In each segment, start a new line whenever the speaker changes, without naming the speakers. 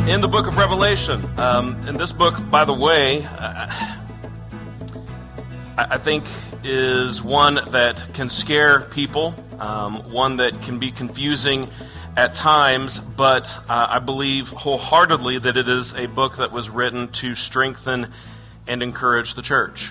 in the book of Revelation. And this book, by the way, I think is one that can scare people, one that can be confusing at times, but I believe wholeheartedly that it is a book that was written to strengthen and encourage the church.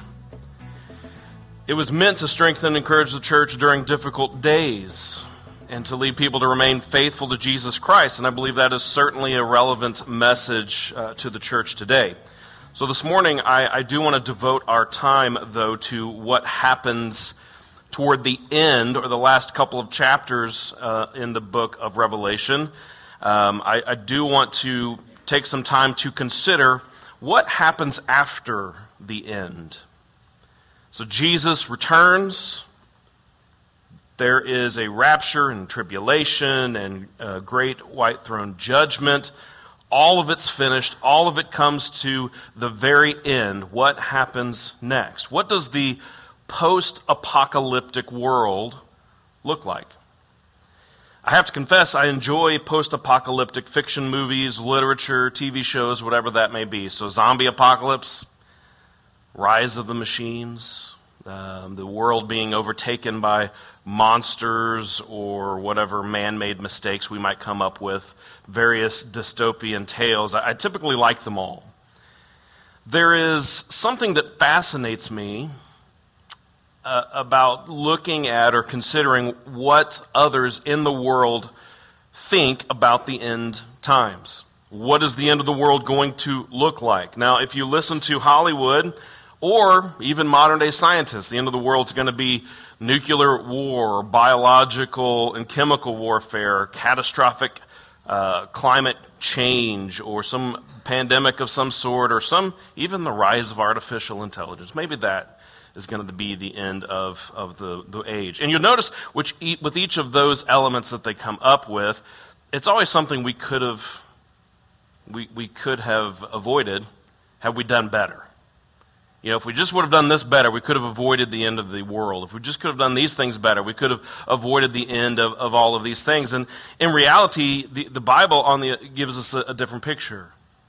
It was meant to strengthen and encourage the church during difficult days and to lead people to remain faithful to Jesus Christ. And I believe that is certainly a relevant message to the church today. So this morning, I do want to devote our time, though, to what happens toward the end, or the last couple of chapters in the book of Revelation. I do want to take some time to consider what happens after the end. So Jesus returns. There is a rapture and tribulation and a great white throne judgment. All of it's finished. All of it comes to the very end. What happens next? What does the post-apocalyptic world look like? I have to confess, I enjoy post-apocalyptic fiction movies, literature, TV shows, whatever that may be. So zombie apocalypse, rise of the machines, the world being overtaken by monsters or whatever man-made mistakes we might come up with, various dystopian tales. I typically like them all. There is something that fascinates me about looking at or considering what others in the world think about the end times. What is the end of the world going to look like? Now, if you listen to Hollywood or even modern-day scientists, the end of the world is going to be nuclear war, biological and chemical warfare, catastrophic climate change, or some pandemic of some sort, or even the rise of artificial intelligence. Maybe that is going to be the end of the age. And you'll notice with each of those elements that they come up with, it's always something we could have avoided had we done better. You know, if we just would have done this better, we could have avoided the end of the world. If we just could have done these things better, we could have avoided the end of all of these things. And in reality, the Bible gives us a different picture.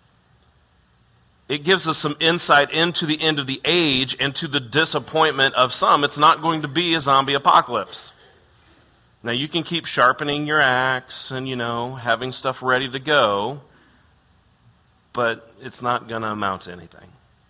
It gives us some insight into the end of the age and to the disappointment of some. It's not going to be a zombie apocalypse. Now, you can keep sharpening your axe and, having stuff ready to go, but it's not going to amount to anything.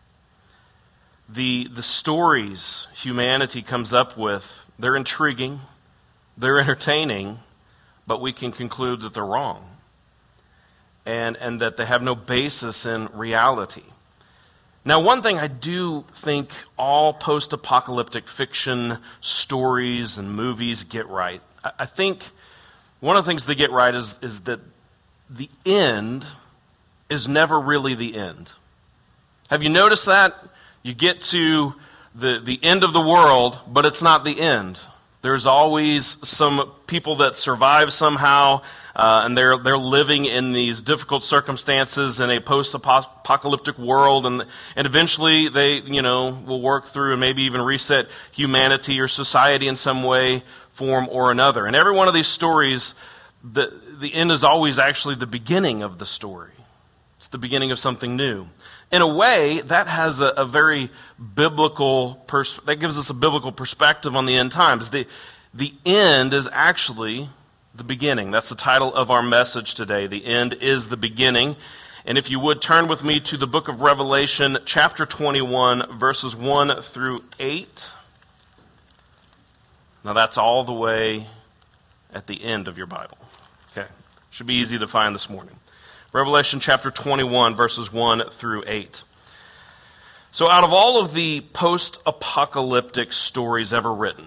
The stories humanity comes up with, they're intriguing, they're entertaining, but we can conclude that they're wrong and that they have no basis in reality. Now, one thing I do think all post-apocalyptic fiction stories and movies get right, I think one of the things they get right is that the end is never really the end. Have you noticed that? You get to the end of the world, but it's not the end. There's always some people that survive somehow, and they're living in these difficult circumstances in a post-apocalyptic world, and eventually they, will work through and maybe even reset humanity or society in some way, form, or another. And every one of these stories, the end is always actually the beginning of the story. It's the beginning of something new. In a way, that has a very biblical that gives us a biblical perspective on the end times. The end is actually the beginning. That's the title of our message today. The end is the beginning. And if you would turn with me to the book of Revelation, chapter 21, verses 1 through 8. Now that's all the way at the end of your Bible. Okay, should be easy to find this morning. Revelation chapter 21, verses 1 through 8. So out of all of the post-apocalyptic stories ever written,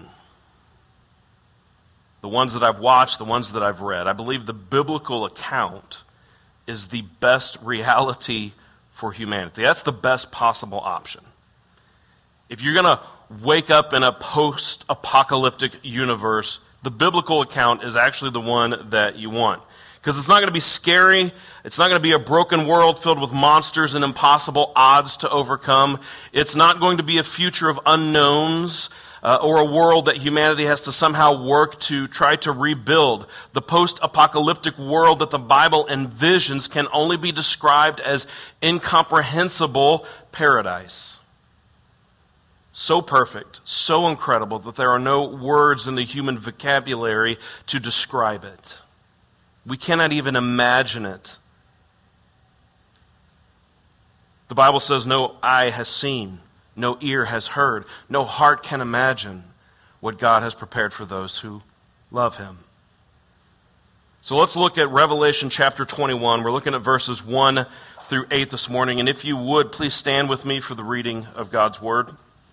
the ones that I've watched, the ones that I've read, I believe the biblical account is the best reality for humanity. That's the best possible option. If you're going to wake up in a post-apocalyptic universe, the biblical account is actually the one that you want. Because it's not going to be scary. It's not going to be a broken world filled with monsters and impossible odds to overcome. It's not going to be a future of unknowns or a world that humanity has to somehow work to try to rebuild. The post-apocalyptic world that the Bible envisions can only be described as incomprehensible paradise. So perfect, so incredible that there are no words in the human vocabulary to describe it. We cannot even imagine it. The Bible says no eye has seen, no ear has heard, no heart can imagine what God has prepared for those who love Him. So let's look at Revelation chapter 21. We're looking at verses 1 through 8 this morning. And if you would, please stand with me for the reading of God's Word.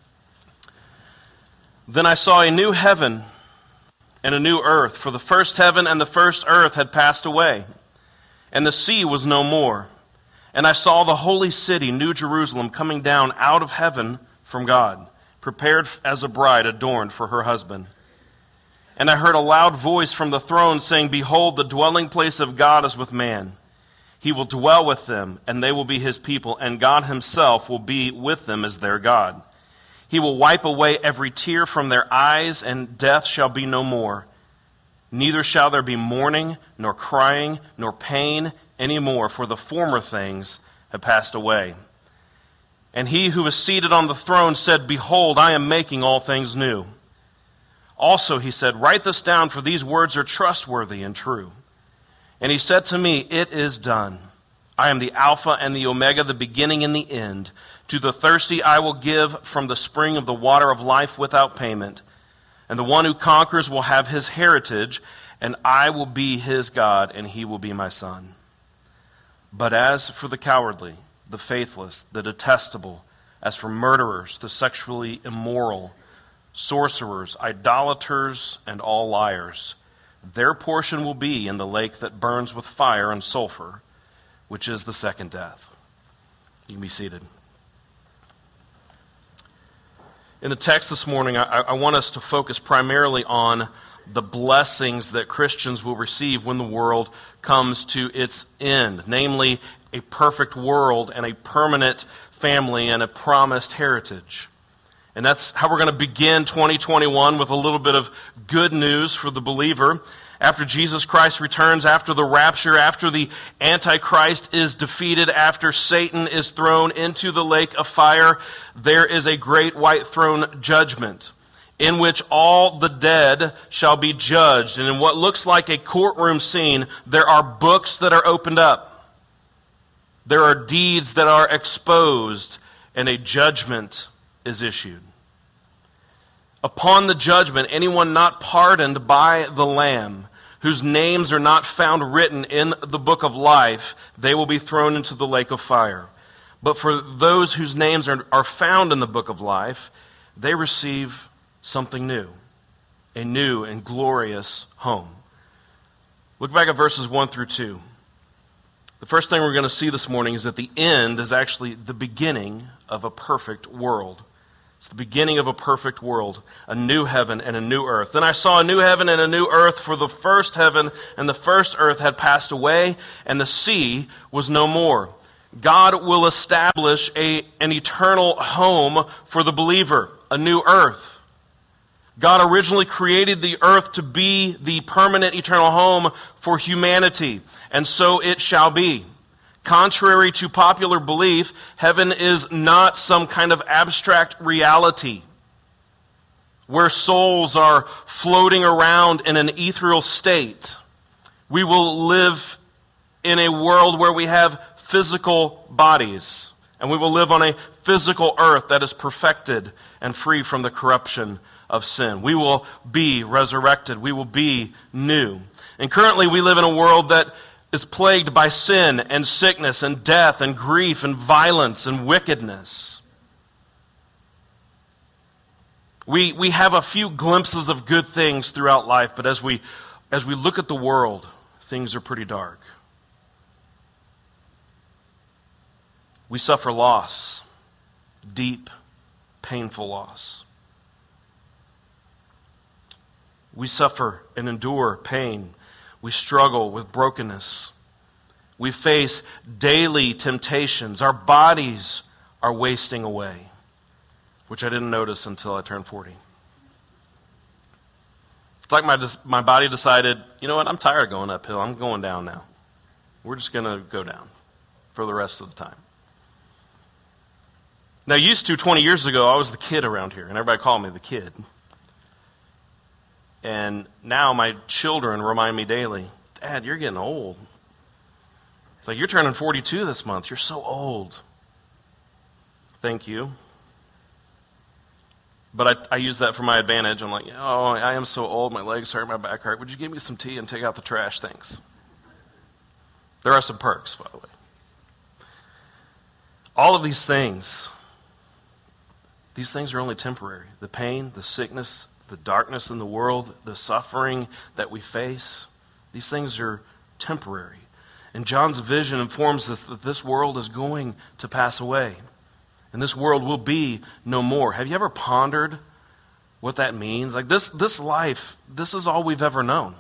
Then I saw a new heaven and a new earth, for the first heaven and the first earth had passed away, and the sea was no more. And I saw the holy city, New Jerusalem, coming down out of heaven from God, prepared as a bride adorned for her husband. And I heard a loud voice from the throne saying, Behold, the dwelling place of God is with man. He will dwell with them, and they will be His people, and God Himself will be with them as their God. He will wipe away every tear from their eyes, and death shall be no more. Neither shall there be mourning, nor crying, nor pain any more, for the former things have passed away. And He who is seated on the throne said, Behold, I am making all things new. Also, He said, Write this down, for these words are trustworthy and true. And He said to me, It is done. I am the Alpha and the Omega, the beginning and the end. To the thirsty I will give from the spring of the water of life without payment. And the one who conquers will have his heritage, and I will be his God, and he will be my son. But as for the cowardly, the faithless, the detestable, as for murderers, the sexually immoral, sorcerers, idolaters, and all liars, their portion will be in the lake that burns with fire and sulfur, which is the second death. You can be seated. In the text this morning, I want us to focus primarily on the blessings that Christians will receive when the world comes to its end, namely a perfect world and a permanent family and a promised heritage. And that's how we're going to begin 2021, with a little bit of good news for the believer. After Jesus Christ returns, after the rapture, after the Antichrist is defeated, after Satan is thrown into the lake of fire, there is a great white throne judgment in which all the dead shall be judged. And in what looks like a courtroom scene, there are books that are opened up. There are deeds that are exposed, and a judgment is issued. Upon the judgment, anyone not pardoned by the Lamb, whose names are not found written in the book of life, they will be thrown into the lake of fire. But for those whose names are found in the book of life, they receive something new, a new and glorious home. Look back at verses 1 through 2. The first thing we're going to see this morning is that the end is actually the beginning of a perfect world. It's the beginning of a perfect world, a new heaven and a new earth. Then I saw a new heaven and a new earth, for the first heaven and the first earth had passed away, and the sea was no more. God will establish an eternal home for the believer, a new earth. God originally created the earth to be the permanent eternal home for humanity, and so it shall be. Contrary to popular belief, heaven is not some kind of abstract reality where souls are floating around in an ethereal state. We will live in a world where we have physical bodies, and we will live on a physical earth that is perfected and free from the corruption of sin. We will be resurrected. We will be new. And currently we live in a world that is plagued by sin and sickness and death and grief and violence and wickedness. We have a few glimpses of good things throughout life, but as we look at the world, things are pretty dark. We suffer loss, deep, painful loss. We suffer and endure pain. We struggle with brokenness. We face daily temptations. Our bodies are wasting away, which I didn't notice until I turned 40. It's like my body decided, you know what, I'm tired of going uphill. I'm going down now. We're just going to go down for the rest of the time. Now, 20 years ago, I was the kid around here, and everybody called me the kid. And now my children remind me daily, Dad, you're getting old. It's like, you're turning 42 this month. You're so old. Thank you. But I use that for my advantage. I'm like, oh, I am so old. My legs hurt, my back hurt. Would you give me some tea and take out the trash? Thanks. There are some perks, by the way. All of these things are only temporary. The pain, the sickness, the darkness in the world, the suffering that we face, these things are temporary. And John's vision informs us that this world is going to pass away. And this world will be no more. Have you ever pondered what that means? Like this life, this is all we've ever known.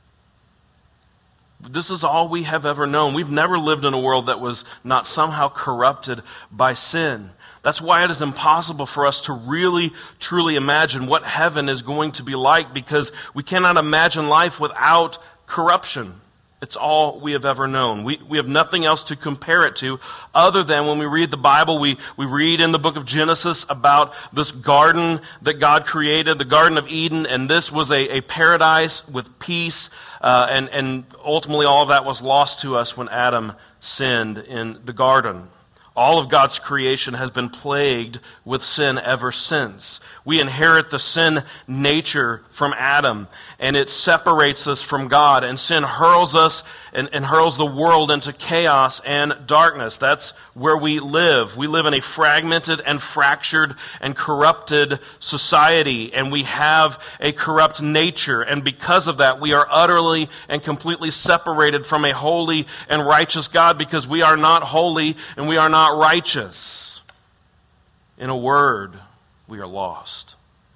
This is all we have ever known. We've never lived in a world that was not somehow corrupted by sin. That's why it is impossible for us to really, truly imagine what heaven is going to be like, because we cannot imagine life without corruption. It's all we have ever known. We have nothing else to compare it to other than when we read the Bible, we read in the book of Genesis about this garden that God created, the Garden of Eden, and this was a paradise with peace, and ultimately all of that was lost to us when Adam sinned in the garden. All of God's creation has been plagued with sin ever since. We inherit the sin nature from Adam, and it separates us from God. And sin hurls us and hurls the world into chaos and darkness. That's where we live. We live in a fragmented and fractured and corrupted society, and we have a corrupt nature. And because of that, we are utterly and completely separated from a holy and righteous God, because we are not holy and we are not righteous. In a word, we are lost.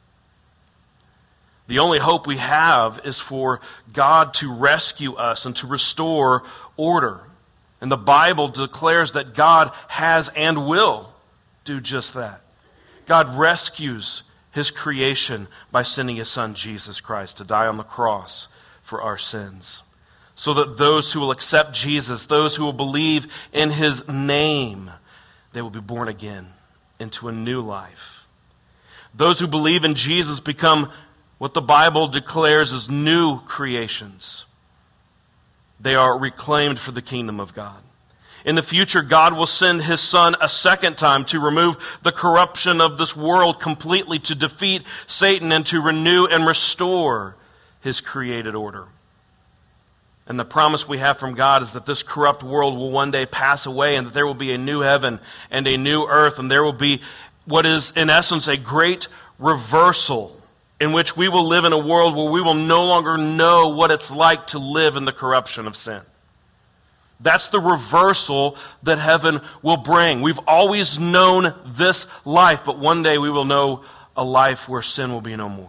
The only hope we have is for God to rescue us and to restore order. And the Bible declares that God has and will do just that. God rescues His creation by sending His Son, Jesus Christ, to die on the cross for our sins, so that those who will accept Jesus, those who will believe in His name, they will be born again into a new life. Those who believe in Jesus become what the Bible declares as new creations. They are reclaimed for the kingdom of God. In the future, God will send His Son a second time to remove the corruption of this world completely, to defeat Satan and to renew and restore His created order. And the promise we have from God is that this corrupt world will one day pass away, and that there will be a new heaven and a new earth, and there will be what is in essence a great reversal, in which we will live in a world where we will no longer know what it's like to live in the corruption of sin. That's the reversal that heaven will bring. We've always known this life, but one day we will know a life where sin will be no more.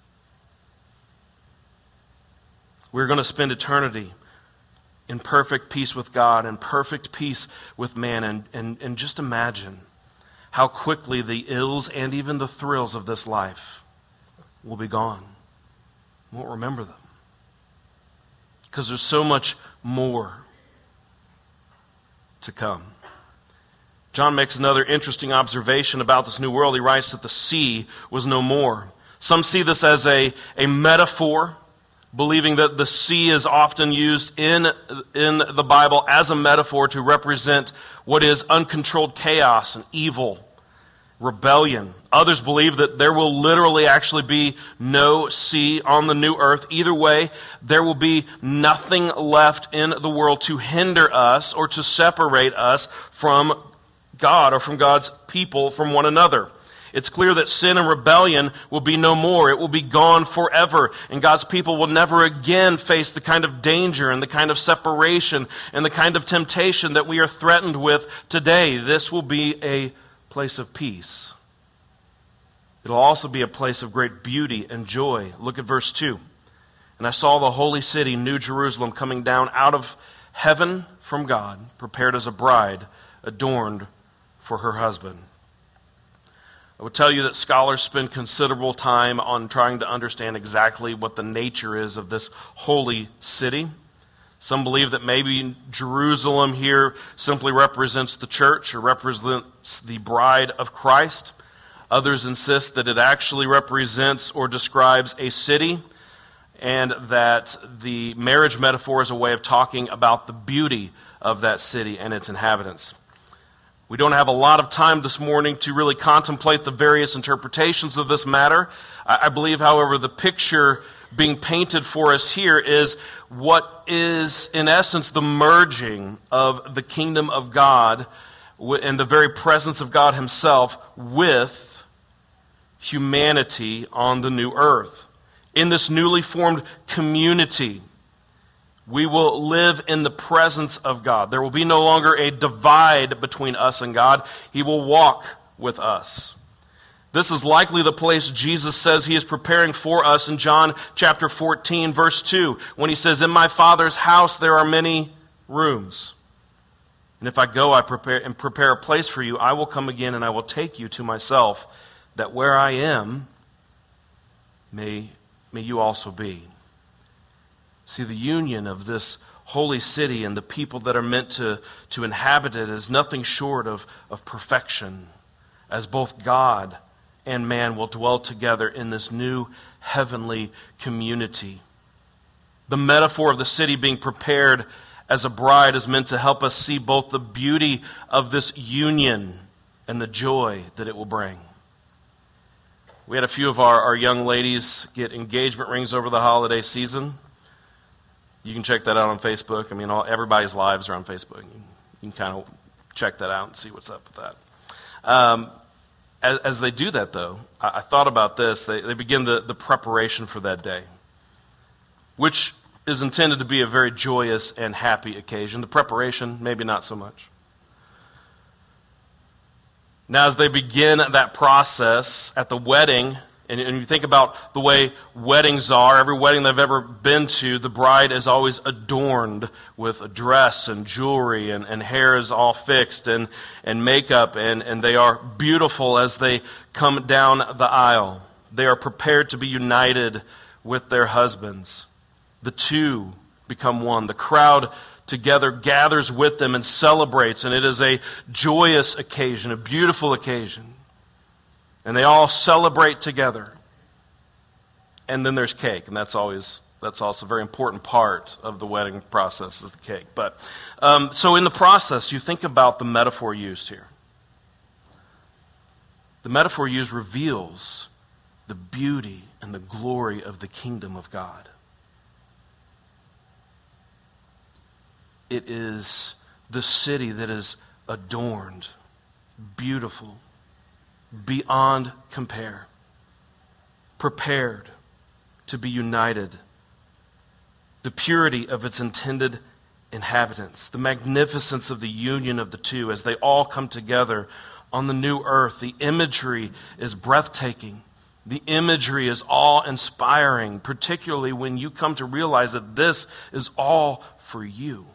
We're going to spend eternity in perfect peace with God and perfect peace with man. And just imagine how quickly the ills and even the thrills of this life will be gone. We won't remember them, because there's so much more to come. John makes another interesting observation about this new world. He writes that the sea was no more. Some see this as a metaphor, believing that the sea is often used in the Bible as a metaphor to represent what is uncontrolled chaos and evil, rebellion. Others believe that there will literally actually be no sea on the new earth. Either way, there will be nothing left in the world to hinder us or to separate us from God or from God's people from one another. It's clear that sin and rebellion will be no more. It will be gone forever. And God's people will never again face the kind of danger and the kind of separation and the kind of temptation that we are threatened with today. This will be a place of peace. It'll also be a place of great beauty and joy. Look at verse 2. And I saw the holy city, New Jerusalem, coming down out of heaven from God, prepared as a bride, adorned for her husband. I would tell you that scholars spend considerable time on trying to understand exactly what the nature is of this holy city. Some believe that maybe Jerusalem here simply represents the church or represents the bride of Christ. Others insist that it actually represents or describes a city, and that the marriage metaphor is a way of talking about the beauty of that city and its inhabitants. We don't have a lot of time this morning to really contemplate the various interpretations of this matter. I believe, however, the picture being painted for us here is what is, in essence, the merging of the kingdom of God and the very presence of God himself with humanity on the new earth. In this newly formed community, we will live in the presence of God. There will be no longer a divide between us and God. He will walk with us. This is likely the place Jesus says he is preparing for us in John chapter 14, verse 2, when he says, "In my Father's house there are many rooms. And if I go I prepare a place for you, I will come again and I will take you to myself, that where I am, may you also be." See, the union of this holy city and the people that are meant to inhabit it is nothing short of perfection, as both God and man will dwell together in this new heavenly community. The metaphor of the city being prepared as a bride is meant to help us see both the beauty of this union and the joy that it will bring. We had a few of our young ladies get engagement rings over the holiday season. You can check that out on Facebook. I mean, everybody's lives are on Facebook. You can kind of check that out and see what's up with that. As they do that, though, I thought about this. They begin the preparation for that day, which is intended to be a very joyous and happy occasion. The preparation, maybe not so much. Now, as they begin that process at the wedding, and you think about the way weddings are, every wedding that I've ever been to, the bride is always adorned with a dress and jewelry, and hair is all fixed, and makeup, and they are beautiful as they come down the aisle. They are prepared to be united with their husbands. The two become one. The crowd together gathers with them and celebrates, and it is a joyous occasion, a beautiful occasion. And they all celebrate together. And then there's cake, and that's also a very important part of the wedding process, is the cake. But so in the process, you think about the metaphor used here. The metaphor used reveals the beauty and the glory of the kingdom of God. It is the city that is adorned, beautiful, beyond compare, prepared to be united, the purity of its intended inhabitants, the magnificence of the union of the two as they all come together on the new earth. The imagery is breathtaking. The imagery is awe-inspiring, particularly when you come to realize that this is all for you.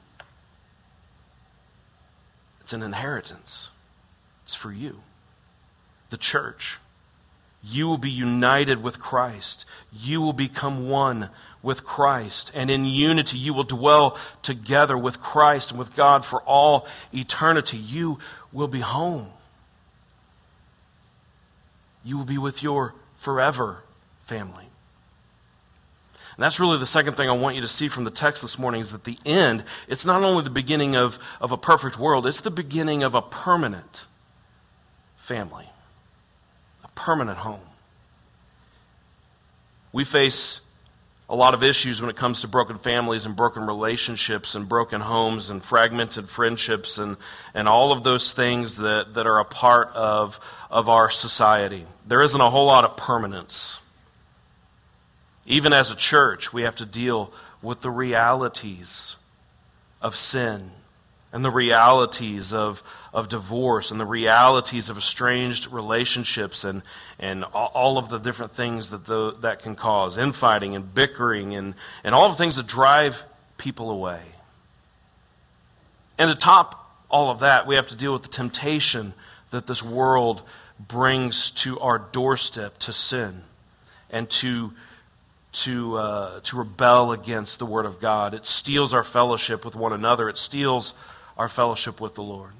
It's an inheritance. It's for you. The church. You will be united with Christ. You will become one with Christ. And in unity, you will dwell together with Christ and with God for all eternity. You will be home. You will be with your forever family. And that's really the second thing I want you to see from the text this morning, is that the end, it's not only the beginning of a perfect world, it's the beginning of a permanent family. Permanent home. We face a lot of issues when it comes to broken families and broken relationships and broken homes and fragmented friendships and all of those things that are a part of our society. There isn't a whole lot of permanence. Even as a church, we have to deal with the realities of sin and the realities of divorce and the realities of estranged relationships and all of the different things that can cause infighting and bickering and all the things that drive people away. And to top all of that, we have to deal with the temptation that this world brings to our doorstep to sin and to rebel against the Word of God. It steals our fellowship with one another. It steals our fellowship with the Lord.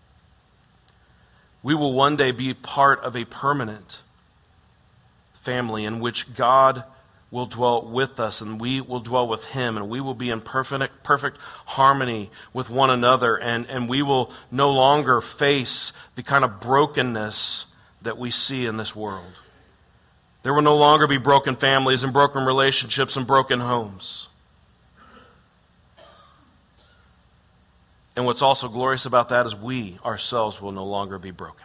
We will one day be part of a permanent family in which God will dwell with us and we will dwell with Him, and we will be in perfect harmony with one another, and we will no longer face the kind of brokenness that we see in this world. There will no longer be broken families and broken relationships and broken homes. And what's also glorious about that is we ourselves will no longer be broken.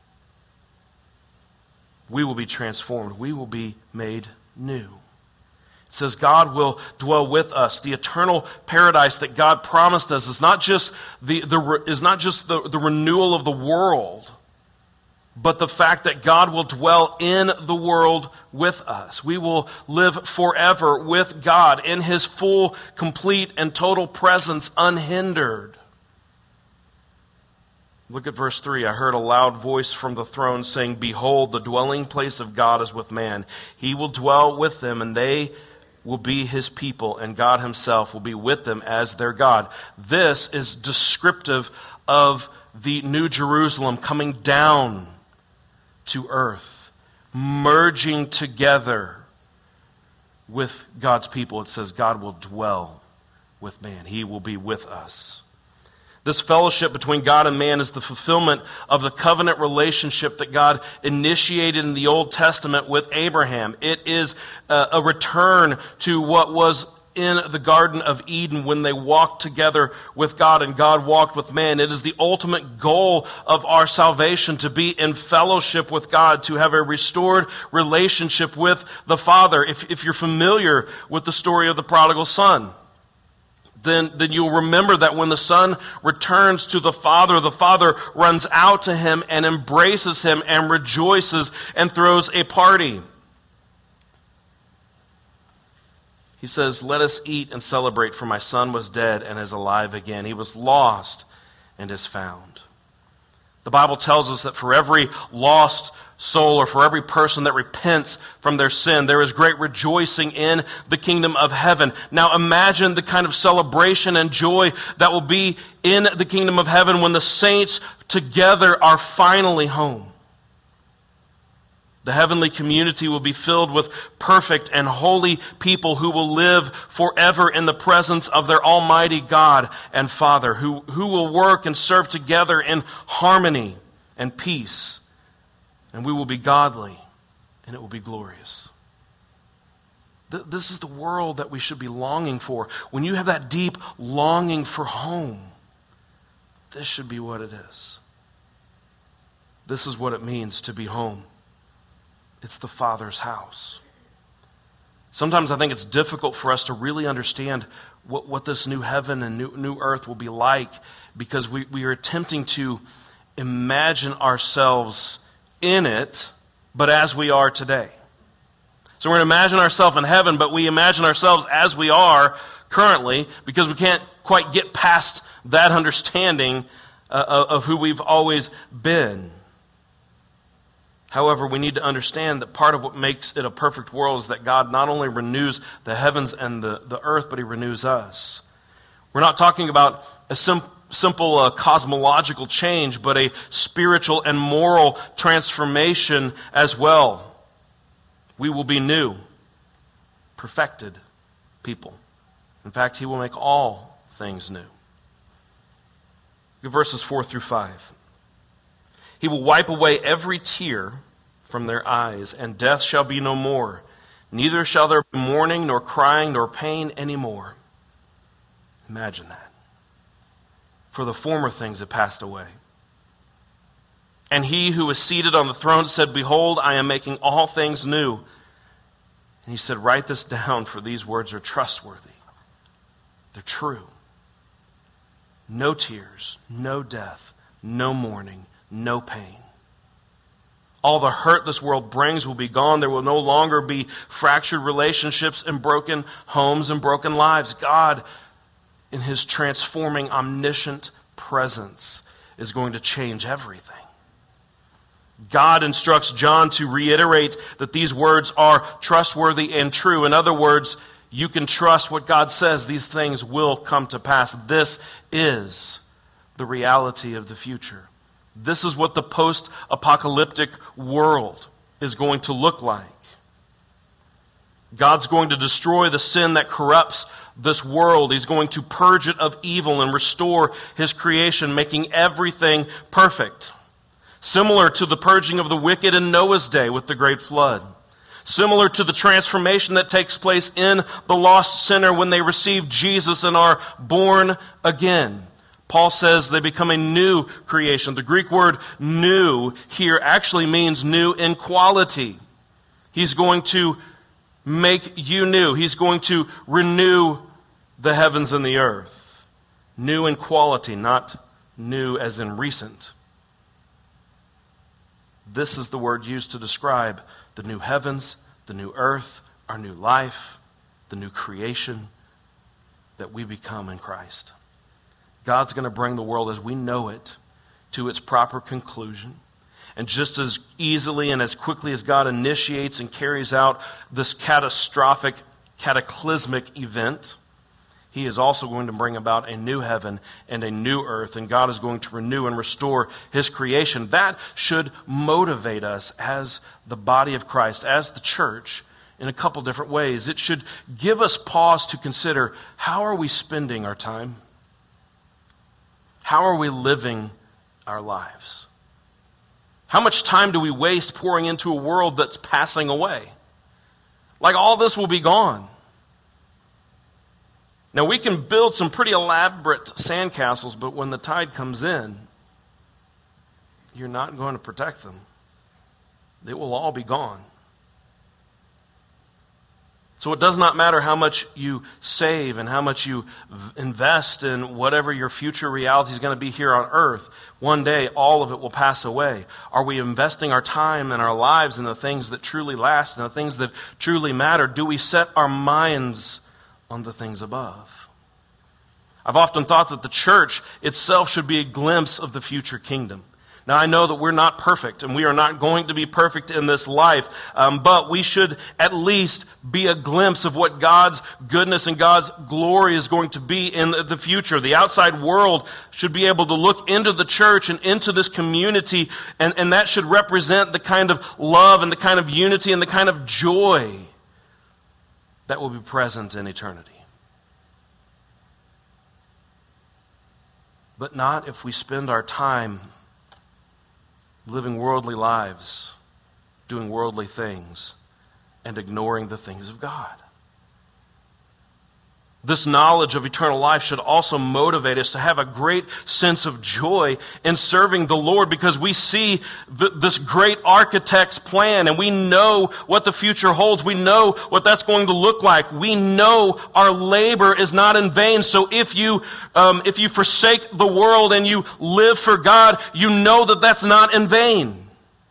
We will be transformed. We will be made new. It says God will dwell with us. The eternal paradise that God promised us is not just the renewal of the world, but the fact that God will dwell in the world with us. We will live forever with God in His full, complete, and total presence, unhindered. Look at verse 3. I heard a loud voice from the throne saying, "Behold, the dwelling place of God is with man. He will dwell with them, and they will be His people, and God Himself will be with them as their God." This is descriptive of the New Jerusalem coming down to earth, merging together with God's people. It says God will dwell with man. He will be with us. This fellowship between God and man is the fulfillment of the covenant relationship that God initiated in the Old Testament with Abraham. It is a return to what was in the Garden of Eden when they walked together with God and God walked with man. It is the ultimate goal of our salvation to be in fellowship with God, to have a restored relationship with the Father. If you're familiar with the story of the prodigal son, then you'll remember that when the son returns to the father runs out to him and embraces him and rejoices and throws a party. He says, "Let us eat and celebrate, for my son was dead and is alive again. He was lost and is found." The Bible tells us that for every lost soul, or for every person that repents from their sin, there is great rejoicing in the kingdom of heaven. Now imagine the kind of celebration and joy that will be in the kingdom of heaven when the saints together are finally home. The heavenly community will be filled with perfect and holy people who will live forever in the presence of their almighty God and Father, who will work and serve together in harmony and peace. And we will be godly, and it will be glorious. This is the world that we should be longing for. When you have that deep longing for home, this should be what it is. This is what it means to be home. It's the Father's house. Sometimes I think it's difficult for us to really understand what this new heaven and new earth will be like, because we are attempting to imagine ourselves in it, but as we are today. So we're going to imagine ourselves in heaven, but we imagine ourselves as we are currently, because we can't quite get past that understanding of who we've always been. However, we need to understand that part of what makes it a perfect world is that God not only renews the heavens and the earth, but He renews us. We're not talking about a simple cosmological change, but a spiritual and moral transformation as well. We will be new, perfected people. In fact, He will make all things new. Look at verses 4 through 5. He will wipe away every tear from their eyes, and death shall be no more. Neither shall there be mourning, nor crying, nor pain anymore. Imagine that. For the former things have passed away. And He who was seated on the throne said, "Behold, I am making all things new." And He said, "Write this down, for these words are trustworthy. They're true. No tears, no death, no mourning, no pain. All the hurt this world brings will be gone. There will no longer be fractured relationships and broken homes and broken lives. God, in His transforming, omniscient presence, is going to change everything. God instructs John to reiterate that these words are trustworthy and true. In other words, you can trust what God says. These things will come to pass. This is the reality of the future. This is what the post-apocalyptic world is going to look like. God's going to destroy the sin that corrupts this world. He's going to purge it of evil and restore his creation, making everything perfect. Similar to the purging of the wicked in Noah's day with the great flood. Similar to the transformation that takes place in the lost sinner when they receive Jesus and are born again. Paul says they become a new creation. The Greek word new here actually means new in quality. He's going to make you new. He's going to renew the heavens and the earth. New in quality, not new as in recent. This is the word used to describe the new heavens, the new earth, our new life, the new creation that we become in Christ. God's going to bring the world as we know it to its proper conclusion. And just as easily and as quickly as God initiates and carries out this catastrophic, cataclysmic event, he is also going to bring about a new heaven and a new earth, and God is going to renew and restore his creation. That should motivate us as the body of Christ, as the church, in a couple different ways. It should give us pause to consider, how are we spending our time? How are we living our lives? How much time do we waste pouring into a world that's passing away? Like, all this will be gone. Now, we can build some pretty elaborate sandcastles, but when the tide comes in, you're not going to protect them. They will all be gone. So it does not matter how much you save and how much you invest in whatever your future reality is going to be here on earth. One day, all of it will pass away. Are we investing our time and our lives in the things that truly last and the things that truly matter? Do we set our minds on the things above? I've often thought that the church itself should be a glimpse of the future kingdom. Now, I know that we're not perfect, and we are not going to be perfect in this life, but we should at least be a glimpse of what God's goodness and God's glory is going to be in the future. The outside world should be able to look into the church and into this community, and that should represent the kind of love and the kind of unity and the kind of joy that will be present in eternity. But not if we spend our time living worldly lives, doing worldly things, and ignoring the things of God. This knowledge of eternal life should also motivate us to have a great sense of joy in serving the Lord, because we see this great architect's plan, and we know what the future holds. We know what that's going to look like. We know our labor is not in vain. So if you forsake the world and you live for God, you know that that's not in vain.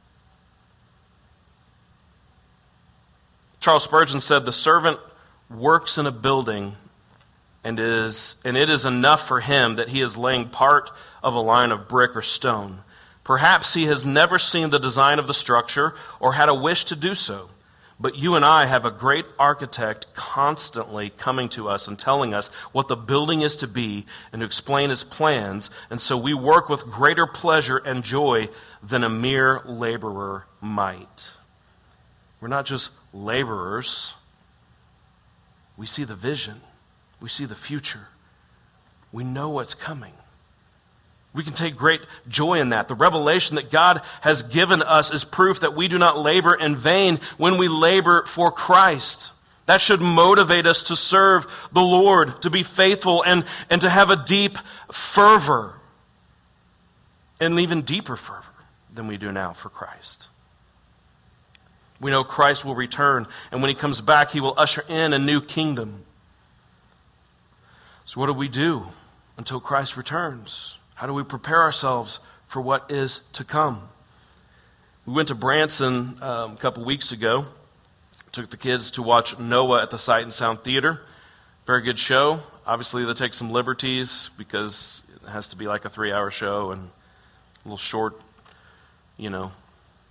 Charles Spurgeon said, "The servant works in a building, and it is enough for him that he is laying part of a line of brick or stone. Perhaps he has never seen the design of the structure or had a wish to do so. But you and I have a great architect constantly coming to us and telling us what the building is to be and to explain his plans, and so we work with greater pleasure and joy than a mere laborer might." We're not just laborers. We see the vision. We see the future. We know what's coming. We can take great joy in that. The revelation that God has given us is proof that we do not labor in vain when we labor for Christ. That should motivate us to serve the Lord, to be faithful, and to have a deep fervor, an even deeper fervor than we do now for Christ. We know Christ will return, and when he comes back, he will usher in a new kingdom. So what do we do until Christ returns? How do we prepare ourselves for what is to come? We went to Branson a couple weeks ago. Took the kids to watch Noah at the Sight and Sound Theater. Very good show. Obviously, they take some liberties because it has to be like a 3-hour show and a little short,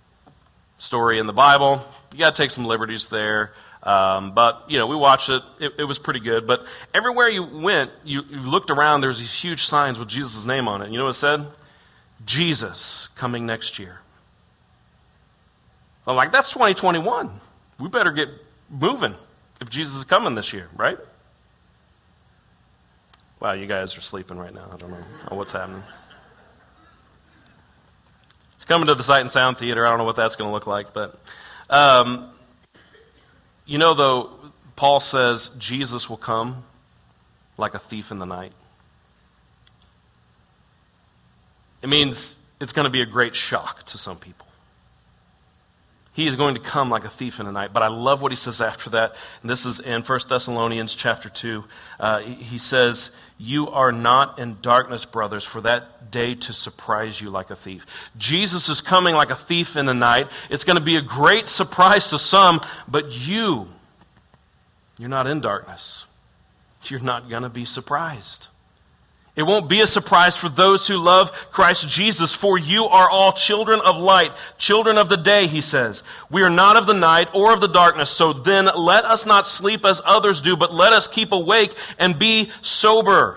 story in the Bible. You got to take some liberties there. But, we watched it. It was pretty good. But everywhere you went, you looked around, there's these huge signs with Jesus' name on it. You know what it said? Jesus coming next year. I'm like, that's 2021. We better get moving if Jesus is coming this year, right? Wow, you guys are sleeping right now. I don't know what's happening. It's coming to the Sight and Sound Theater. I don't know what that's going to look like. But, though, Paul says Jesus will come like a thief in the night. It means it's going to be a great shock to some people. He is going to come like a thief in the night. But I love what he says after that. And this is in 1 Thessalonians chapter 2. He says, "You are not in darkness, brothers, for that day to surprise you like a thief." Jesus is coming like a thief in the night. It's going to be a great surprise to some, but you're not in darkness. You're not going to be surprised. It won't be a surprise for those who love Christ Jesus, for you are all children of light, children of the day, he says. We are not of the night or of the darkness, so then let us not sleep as others do, but let us keep awake and be sober.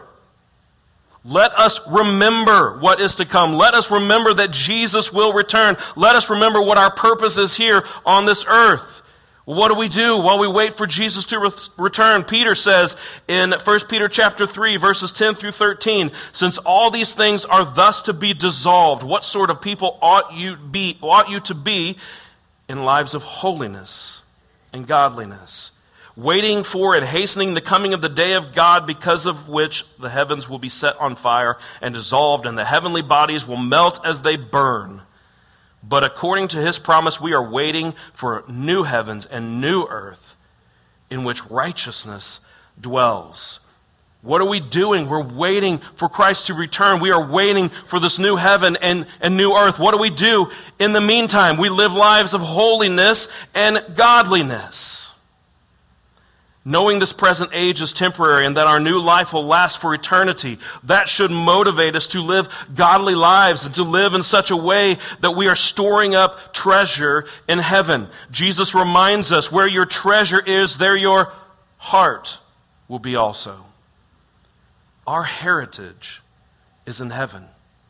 Let us remember what is to come. Let us remember that Jesus will return. Let us remember what our purpose is here on this earth. What do we do while we wait for Jesus to return? Peter says in 1 Peter chapter 3, verses 10 through 13, "Since all these things are thus to be dissolved, what sort of people ought you to be in lives of holiness and godliness, waiting for and hastening the coming of the day of God, because of which the heavens will be set on fire and dissolved, and the heavenly bodies will melt as they burn. But according to his promise, we are waiting for new heavens and new earth in which righteousness dwells." What are we doing? We're waiting for Christ to return. We are waiting for this new heaven and new earth. What do we do in the meantime? We live lives of holiness and godliness, knowing this present age is temporary and that our new life will last for eternity. That should motivate us to live godly lives and to live in such a way that we are storing up treasure in heaven. Jesus reminds us, where your treasure is, there your heart will be also. Our heritage is in heaven.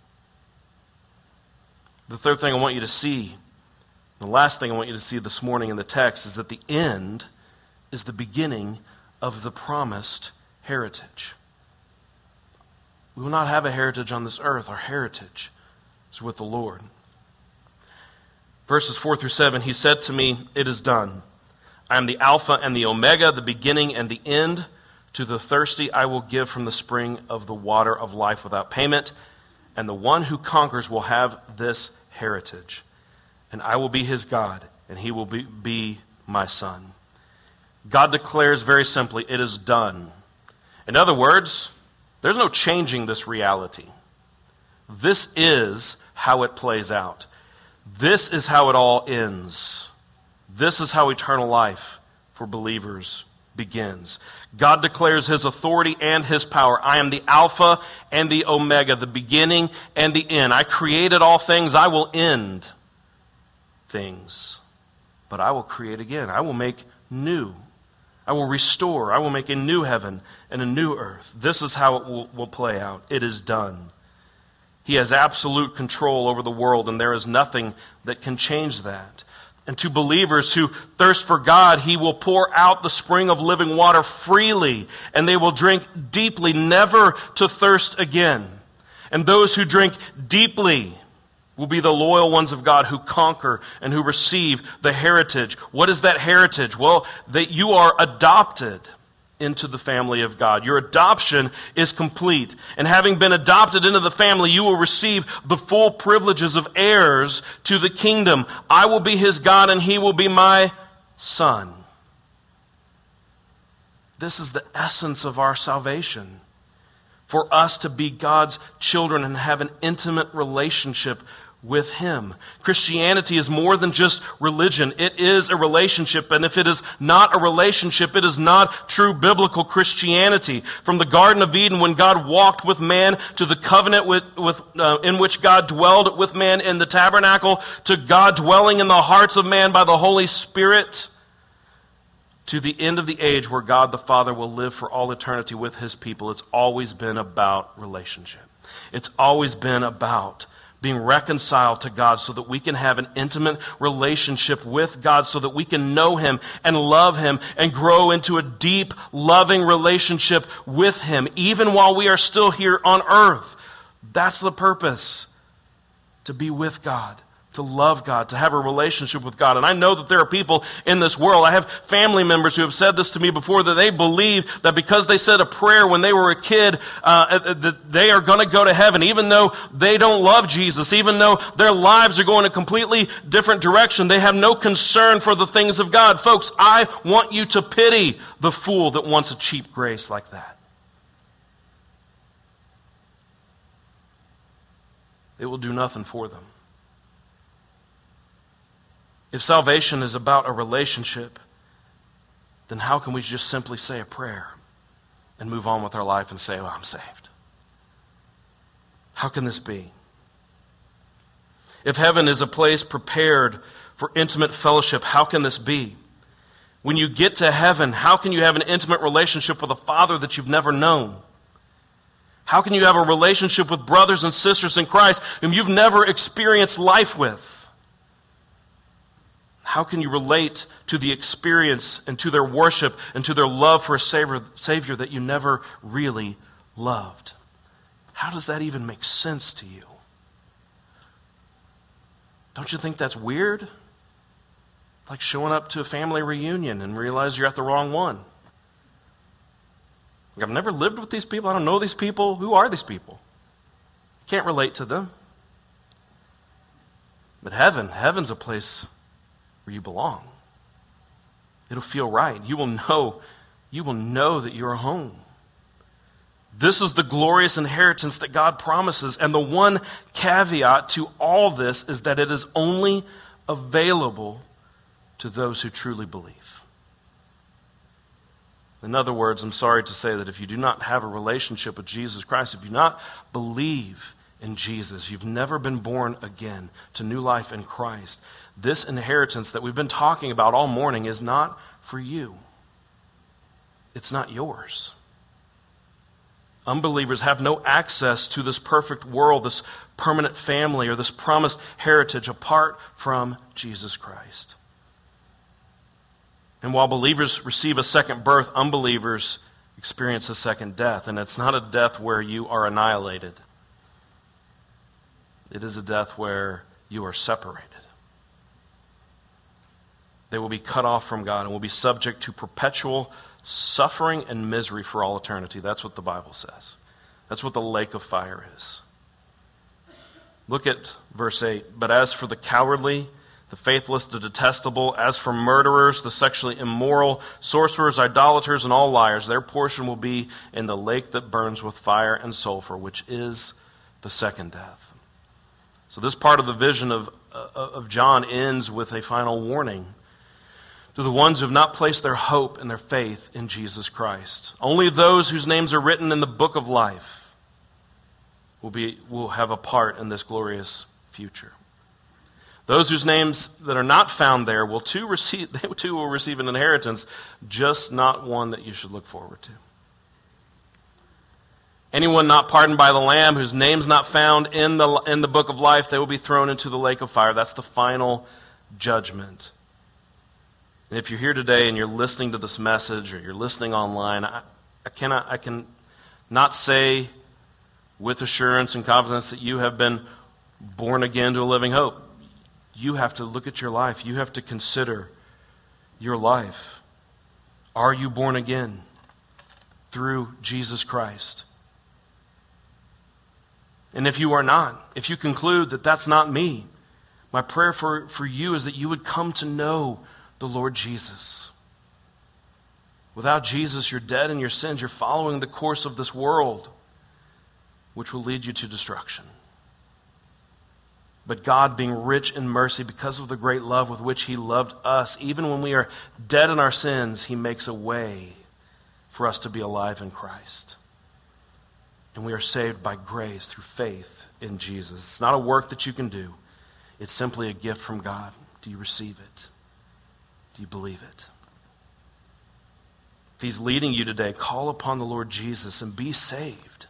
The third thing I want you to see, the last thing I want you to see this morning in the text, is that the end is the beginning of the promised heritage. We will not have a heritage on this earth. Our heritage is with the Lord. Verses 4 through 7, he said to me, "It is done. I am the Alpha and the Omega, the beginning and the end. To the thirsty I will give from the spring of the water of life without payment. And the one who conquers will have this heritage. And I will be his God, and he will be my son." God declares very simply, it is done. In other words, there's no changing this reality. This is how it plays out. This is how it all ends. This is how eternal life for believers begins. God declares his authority and his power. I am the Alpha and the Omega, the beginning and the end. I created all things. I will end things. But I will create again. I will make new. I will restore. I will make a new heaven and a new earth. This is how it will play out. It is done. He has absolute control over the world, and there is nothing that can change that. And to believers who thirst for God, he will pour out the spring of living water freely, and they will drink deeply, never to thirst again. And those who drink deeply will be the loyal ones of God who conquer and who receive the heritage. What is that heritage? Well, that you are adopted into the family of God. Your adoption is complete. And having been adopted into the family, you will receive the full privileges of heirs to the kingdom. I will be his God and he will be my son. This is the essence of our salvation. For us to be God's children and have an intimate relationship with him. Christianity is more than just religion. It is a relationship, and if it is not a relationship, it is not true biblical Christianity. From the Garden of Eden, when God walked with man, to the covenant in which God dwelled with man in the tabernacle, to God dwelling in the hearts of man by the Holy Spirit, to the end of the age where God the Father will live for all eternity with his people. It's always been about relationship. It's always been about being reconciled to God so that we can have an intimate relationship with God, so that we can know him and love him and grow into a deep, loving relationship with him, even while we are still here on earth. That's the purpose, to be with God, to love God, to have a relationship with God. And I know that there are people in this world, I have family members who have said this to me before, that they believe that because they said a prayer when they were a kid, that they are going to go to heaven, even though they don't love Jesus, even though their lives are going a completely different direction. They have no concern for the things of God. Folks, I want you to pity the fool that wants a cheap grace like that. It will do nothing for them. If salvation is about a relationship, then how can we just simply say a prayer and move on with our life and say, "Oh, I'm saved"? How can this be? If heaven is a place prepared for intimate fellowship, how can this be? When you get to heaven, how can you have an intimate relationship with a Father that you've never known? How can you have a relationship with brothers and sisters in Christ whom you've never experienced life with? How can you relate to the experience and to their worship and to their love for a Savior that you never really loved? How does that even make sense to you? Don't you think that's weird? Like showing up to a family reunion and realize you're at the wrong one. Like, I've never lived with these people. I don't know these people. Who are these people? Can't relate to them. But heaven's a place where you belong. It'll feel right. You will know that you're home. This is the glorious inheritance that God promises. And the one caveat to all this is that it is only available to those who truly believe. In other words, I'm sorry to say that if you do not have a relationship with Jesus Christ, if you do not believe in Jesus, you've never been born again to new life in Christ, this inheritance that we've been talking about all morning is not for you. It's not yours. Unbelievers have no access to this perfect world, this permanent family, or this promised heritage apart from Jesus Christ. And while believers receive a second birth, unbelievers experience a second death. And it's not a death where you are annihilated. It is a death where you are separated. They will be cut off from God and will be subject to perpetual suffering and misery for all eternity. That's what the Bible says. That's what the lake of fire is. Look at verse 8. But as for the cowardly, the faithless, the detestable, as for murderers, the sexually immoral, sorcerers, idolaters, and all liars, their portion will be in the lake that burns with fire and sulfur, which is the second death. So this part of the vision of John ends with a final warning to the ones who have not placed their hope and their faith in Jesus Christ. Only those whose names are written in the book of life will have a part in this glorious future. Those whose names that are not found there will too receive an inheritance, just not one that you should look forward to. Anyone not pardoned by the Lamb, whose name's not found in the book of life, they will be thrown into the lake of fire. That's the final judgment. And if you're here today and you're listening to this message or you're listening online, I can not say with assurance and confidence that you have been born again to a living hope. You have to look at your life. You have to consider your life. Are you born again through Jesus Christ? And if you are not, if you conclude that that's not me, my prayer for you is that you would come to know the Lord Jesus. Without Jesus, you're dead in your sins. You're following the course of this world, which will lead you to destruction. But God, being rich in mercy because of the great love with which he loved us, even when we are dead in our sins, he makes a way for us to be alive in Christ. And we are saved by grace through faith in Jesus. It's not a work that you can do. It's simply a gift from God. Do you receive it? Do you believe it? If he's leading you today, call upon the Lord Jesus and be saved.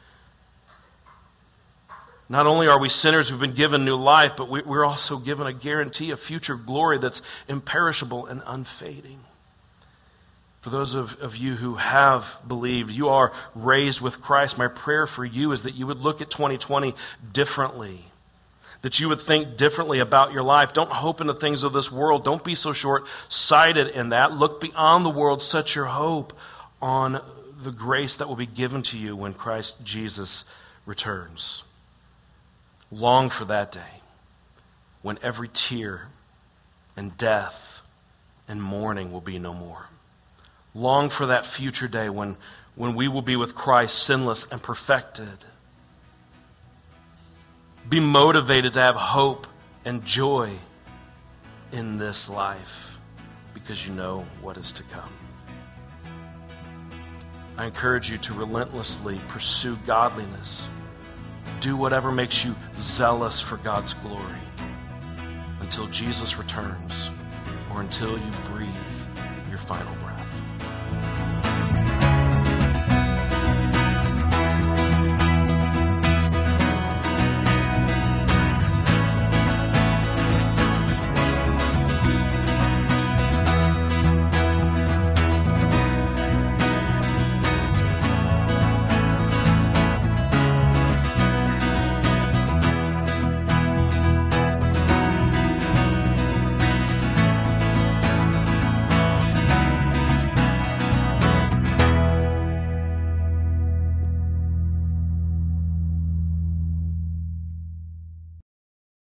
Not only are we sinners who've been given new life, but we're also given a guarantee of future glory that's imperishable and unfading. For those of you who have believed, you are raised with Christ. My prayer for you is that you would look at 2020 differently, that you would think differently about your life. Don't hope in the things of this world. Don't be so short-sighted in that. Look beyond the world. Set your hope on the grace that will be given to you when Christ Jesus returns. Long for that day when every tear and death and mourning will be no more. Long for that future day when we will be with Christ, sinless and perfected. Be motivated to have hope and joy in this life because you know what is to come. I encourage you to relentlessly pursue godliness. Do whatever makes you zealous for God's glory until Jesus returns or until you breathe your final